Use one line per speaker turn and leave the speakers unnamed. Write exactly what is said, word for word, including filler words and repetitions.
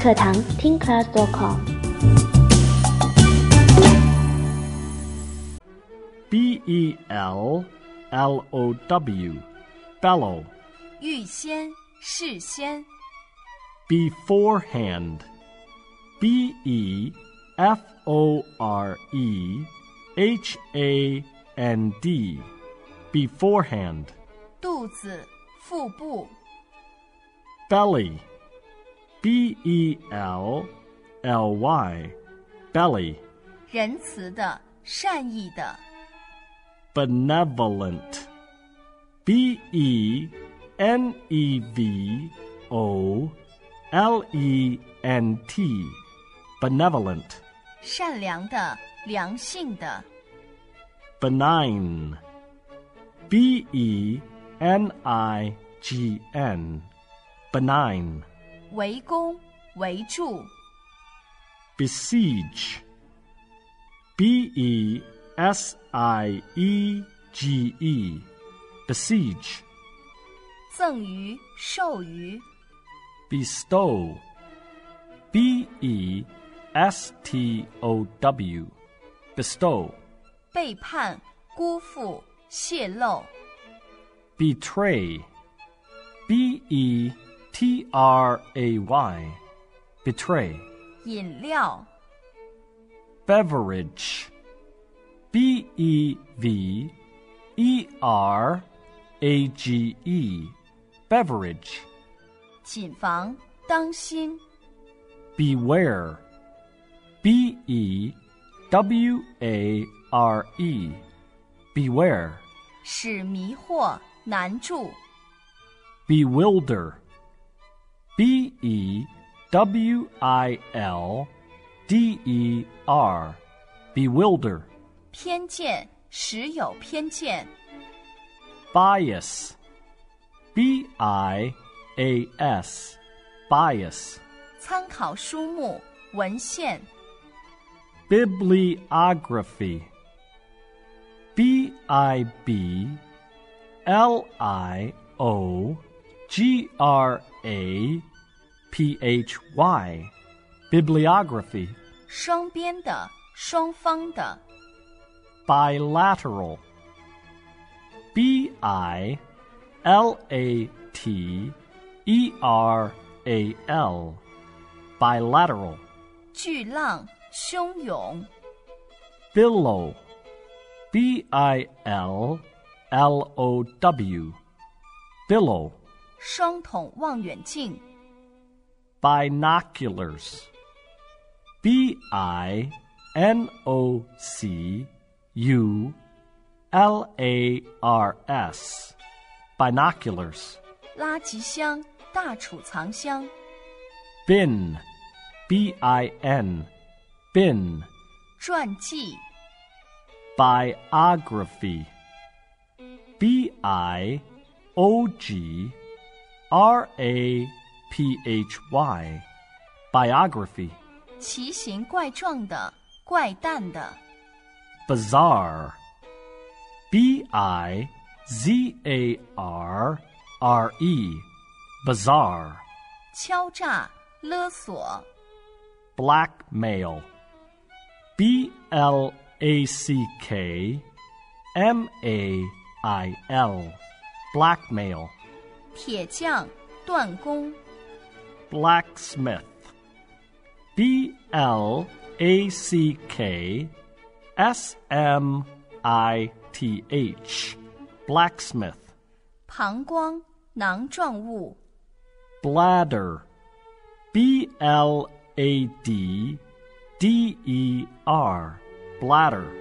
课堂 听 class dot com。
B E L L O W bellow
预先事先
beforehand B E F O R E H A N D beforehand
肚子腹部
belly B E L L Y belly
仁慈的善意的
benevolent B E N E V O L E N T benevolent
善良的良性的
benign B E N I G N benign
围攻围住
besiege B E S I E G E besiege
赠予授予
bestow B E S T O W bestow
背叛辜负泄露
betray B E T R A Y betray
饮料
beverage B E V E R A G E beverage
谨防当心
beware B E W A R E beware
使迷惑难住
bewilder B E W I L D E R bewilder
偏见使有偏见
bias B I A S bias
参考书目文献
bibliography B I B L I O G R A P H Y bibliography
双边的双方的
bilateral B I L A T E R A L bilateral
巨浪汹涌
billow B I L L O W billow
双筒望远镜
binoculars B I N O C U L A R S binoculars
垃圾箱大储藏箱
bin B I N bin
传记
biography B I O G R A P H Y biography
奇形怪状的怪诞的
bizarre B I Z A R R E bizarre
敲诈勒索
blackmail B L A C K M A I L blackmail
铁匠锻工
blacksmith B L A C K S M I T H blacksmith
膀胱囊状物
bladder B L A D D E R bladder